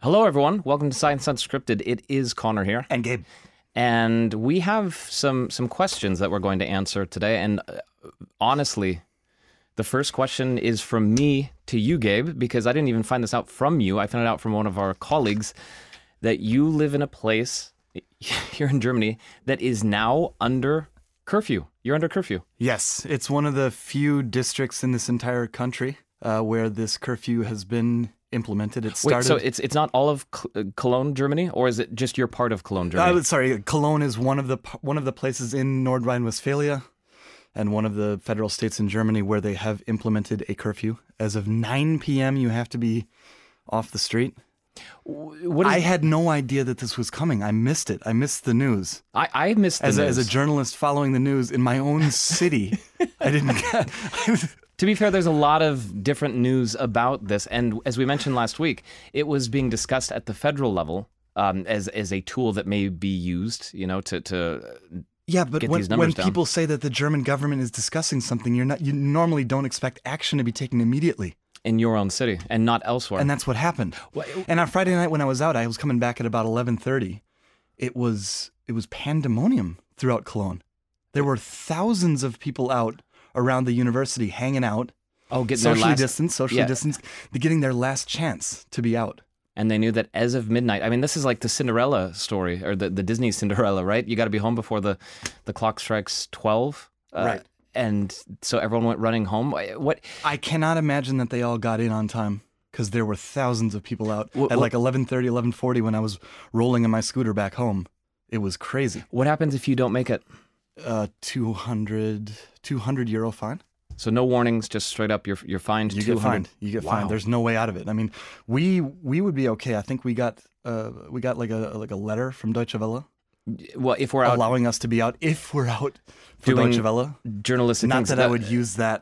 Hello, everyone. Welcome to Science Unscripted. It is Connor here. And Gabe. And we have some questions that we're going to answer today. And honestly, the first question is from me to you, Gabe, because I didn't even find this out from you. I found it out from one of our colleagues that you live in a place here in Germany that is now under curfew. You're under curfew. Yes, it's one of the few districts in this entire country where this curfew has been implemented. It started. Wait, so it's not all of Cologne, Germany, or is it just your part of Cologne, Germany? Sorry, Cologne is one of the places in North Rhine-Westphalia and one of the federal states in Germany where they have implemented a curfew. As of 9 p.m., you have to be off the street. I had no idea that this was coming. I missed it. I missed the news. I missed the news. As a journalist following the news in my own city, I didn't get... To be fair, there's a lot of different news about this. And as we mentioned last week, it was being discussed at the federal level as a tool that may be used, to Yeah, but get when these numbers down. People say that the German government is discussing something, you normally don't expect action to be taken immediately. In your own city and not elsewhere. And that's what happened. And on Friday night when I was out, I was coming back at about 11:30. It was pandemonium throughout Cologne. There were thousands of people out around the university hanging out. Oh, getting socially distanced, getting their last chance to be out. And they knew that as of midnight, I mean, this is like the Cinderella story, or the Disney Cinderella, right? You got to be home before the clock strikes 12. Right. And so everyone went running home. What? I cannot imagine that they all got in on time because there were thousands of people out at like 11:30, 11:40 when I was rolling in my scooter back home. It was crazy. What happens if you don't make it? 200 euro fine. So no warnings, just straight up you're fined. You get fined. You get fined. There's no way out of it. I mean, we would be okay. I think we got like a letter from Deutsche Welle. Well, if we're out, allowing us to be out if we're out for doing Deutsche Welle. Journalistic Not things. that I would use that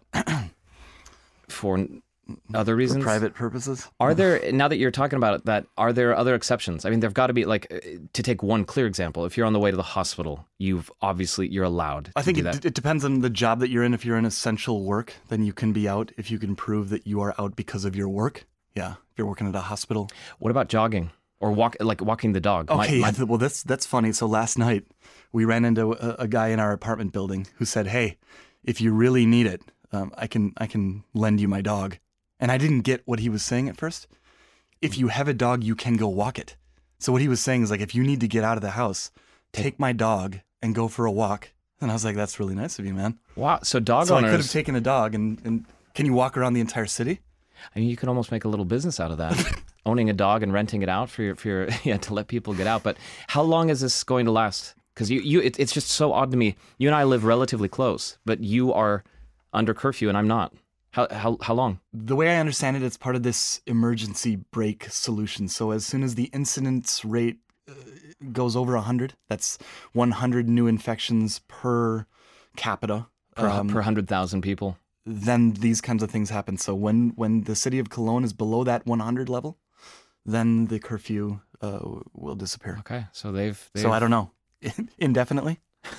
for other reasons, for private purposes. Are there, now that you're talking about it, are there other exceptions? I mean, there've got to be, like, to take one clear example, if you're on the way to the hospital, you're allowed to do that. It depends on the job that you're in. If you're in essential work, then you can be out if you can prove that you are out because of your work. Yeah, if you're working at a hospital. What about jogging? Or walking the dog? Okay, well, that's funny. So last night, we ran into a guy in our apartment building who said, "Hey, if you really need it, I can lend you my dog." And I didn't get what he was saying at first. If you have a dog, you can go walk it. So what he was saying is like, if you need to get out of the house, take my dog and go for a walk. And I was like, that's really nice of you, man. Wow. So owners... I could have taken a dog and can you walk around the entire city? I mean, you could almost make a little business out of that. Owning a dog and renting it out for your to let people get out. But how long is this going to last? Because it's just so odd to me. You and I live relatively close, but you are under curfew and I'm not. How long? The way I understand it, it's part of this emergency brake solution. So as soon as the incidence rate goes over 100, that's 100 new infections per capita. Per 100,000 people. Then these kinds of things happen. So when the city of Cologne is below that 100 level, then the curfew will disappear. Okay, so they've So I don't know, indefinitely.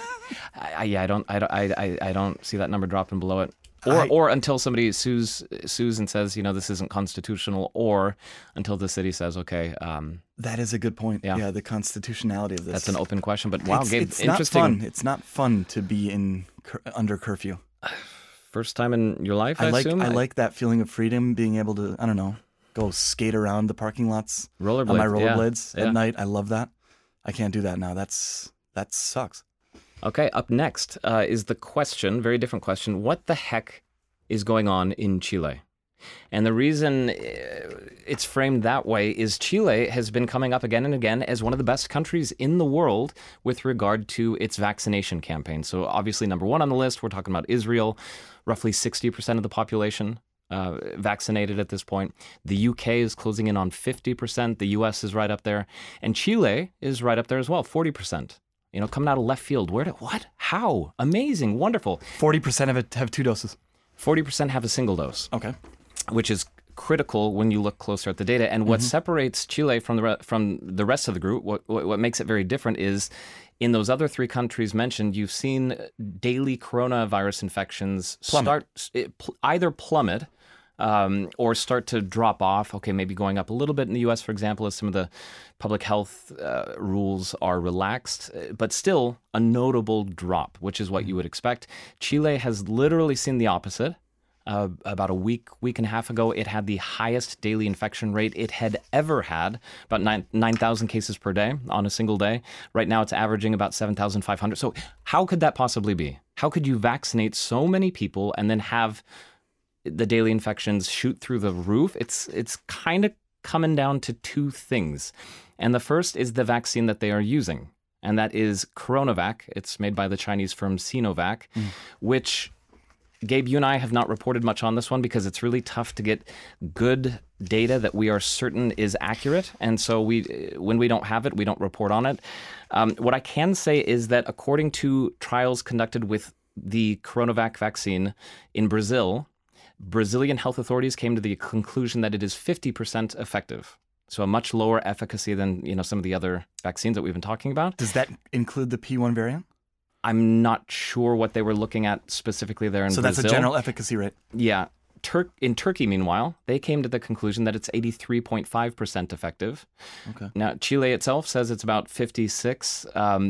I don't see that number dropping below it, or until somebody sues and says, this isn't constitutional, or until the city says, okay. That is a good point. Yeah, the constitutionality of this. That's an open question, but wow, Gabe, it's interesting. Not fun. It's not fun to be under curfew. First time in your life, I assume? I like that feeling of freedom, being able to, I don't know, go skate around the parking lots on my rollerblades at night. I love that. I can't do that now. That sucks. Okay, up next is the question, very different question. What the heck is going on in Chile? And the reason it's framed that way is Chile has been coming up again and again as one of the best countries in the world with regard to its vaccination campaign. So obviously number one on the list, we're talking about Israel, roughly 60% of the population vaccinated at this point. The UK is closing in on 50%. The US is right up there. And Chile is right up there as well, 40%. Coming out of left field. What? How? Amazing. Wonderful. 40% of it have 2 doses. 40% have a single dose. Okay. Which is critical when you look closer at the data. And what separates Chile from the rest of the group, what makes it very different is in those other 3 countries mentioned, you've seen daily coronavirus infections either plummet or start to drop off. Okay, maybe going up a little bit in the U.S., for example, as some of the public health rules are relaxed, but still a notable drop, which is what you would expect. Chile has literally seen the opposite. About a week and a half ago, it had the highest daily infection rate it had ever had, about 9,000 cases per day on a single day. Right now, it's averaging about 7,500. So how could that possibly be? How could you vaccinate so many people and then have the daily infections shoot through the roof? It's kind of coming down to two things. And the first is the vaccine that they are using, and that is CoronaVac. It's made by the Chinese firm Sinovac, which... Gabe, you and I have not reported much on this one because it's really tough to get good data that we are certain is accurate. And so when we don't have it, we don't report on it. What I can say is that according to trials conducted with the CoronaVac vaccine in Brazil, Brazilian health authorities came to the conclusion that it is 50% effective. So a much lower efficacy than some of the other vaccines that we've been talking about. Does that include the P1 variant? I'm not sure what they were looking at specifically there in Brazil. So that's a general efficacy rate? Yeah. In Turkey, meanwhile, they came to the conclusion that it's 83.5% effective. Okay. Now, Chile itself says it's about 56.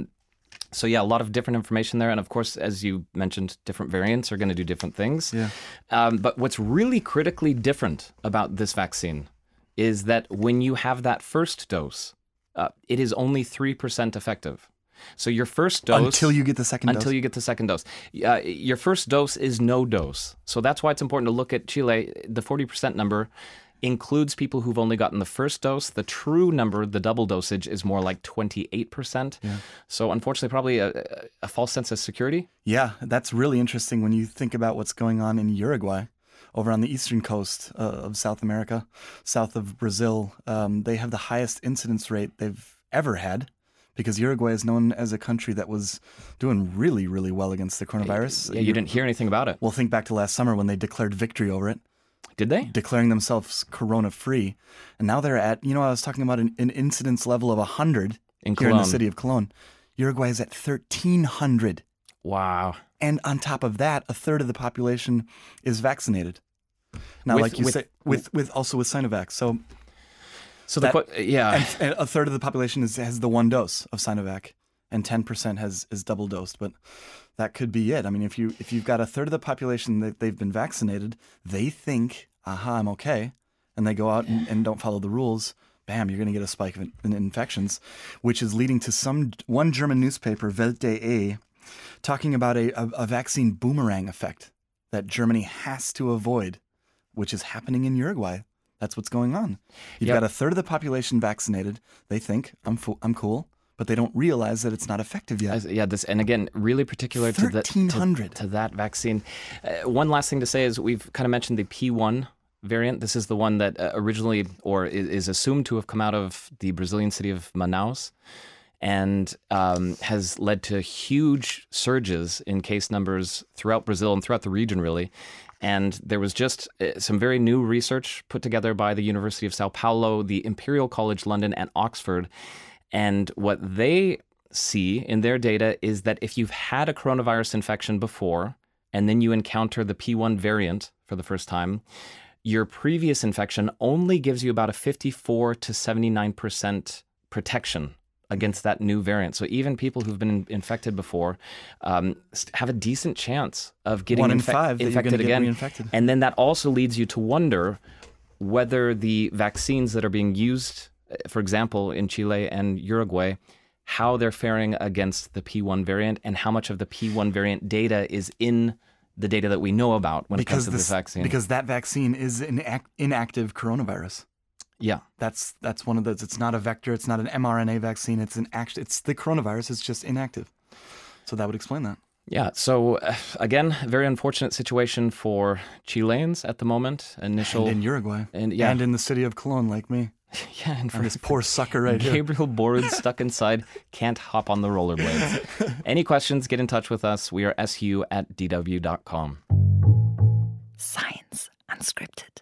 So yeah, a lot of different information there. And of course, as you mentioned, different variants are going to do different things. Yeah. But what's really critically different about this vaccine is that when you have that first dose, it is only 3% effective. So your first dose... Until you get the second dose? Until you get the second dose. Your first dose is no dose. So that's why it's important to look at Chile. The 40% number includes people who've only gotten the first dose. The true number, the double dosage, is more like 28%. Yeah. So unfortunately, probably a false sense of security. Yeah, that's really interesting when you think about what's going on in Uruguay. Over on the eastern coast of South America, south of Brazil, they have the highest incidence rate they've ever had. Because Uruguay is known as a country that was doing really, really well against the coronavirus. Yeah, you didn't hear anything about it. Well, think back to last summer when they declared victory over it. Did they? Declaring themselves corona-free. And now they're at, I was talking about an incidence level of 100 here in the city of Cologne. Uruguay is at 1,300. Wow. And on top of that, a third of the population is vaccinated. Now, like you say, with Sinovac. So and a third of the population has the one dose of Sinovac, and 10% is double dosed. But that could be it. I mean, if you've got a third of the population that they've been vaccinated, they think, "Aha, I'm okay," and they go out and don't follow the rules. Bam, you're going to get a spike in infections, which is leading to one German newspaper, Welt.de, talking about a vaccine boomerang effect that Germany has to avoid, which is happening in Uruguay. That's what's going on. You've got a third of the population vaccinated. They think, I'm cool, but they don't realize that it's not effective yet. And again, really particular to that vaccine. One last thing to say is we've kind of mentioned the P1 variant. This is the one that originally, or is assumed to have come out of the Brazilian city of Manaus, and has led to huge surges in case numbers throughout Brazil and throughout the region, really. And there was just some very new research put together by the University of Sao Paulo, the Imperial College London, and Oxford. And what they see in their data is that if you've had a coronavirus infection before, and then you encounter the P1 variant for the first time, your previous infection only gives you about a 54 to 79% protection against that new variant. So even people who've been infected before have a decent chance of getting 1 in 5 infected again. Reinfected. And then that also leads you to wonder whether the vaccines that are being used, for example, in Chile and Uruguay, how they're faring against the P1 variant and how much of the P1 variant data is in the data that we know about when it comes to this vaccine. Because that vaccine is an inactive coronavirus. Yeah, that's one of those. It's not a vector. It's not an mRNA vaccine. It's the coronavirus. It's just inactive. So that would explain that. Yeah. So again, very unfortunate situation for Chileans at the moment. And in Uruguay. And in the city of Cologne, like me. Yeah, and for this poor sucker right here. Gabriel Borud stuck inside, can't hop on the rollerblades. Any questions? Get in touch with us. We are su@dw.com. Science Unscripted.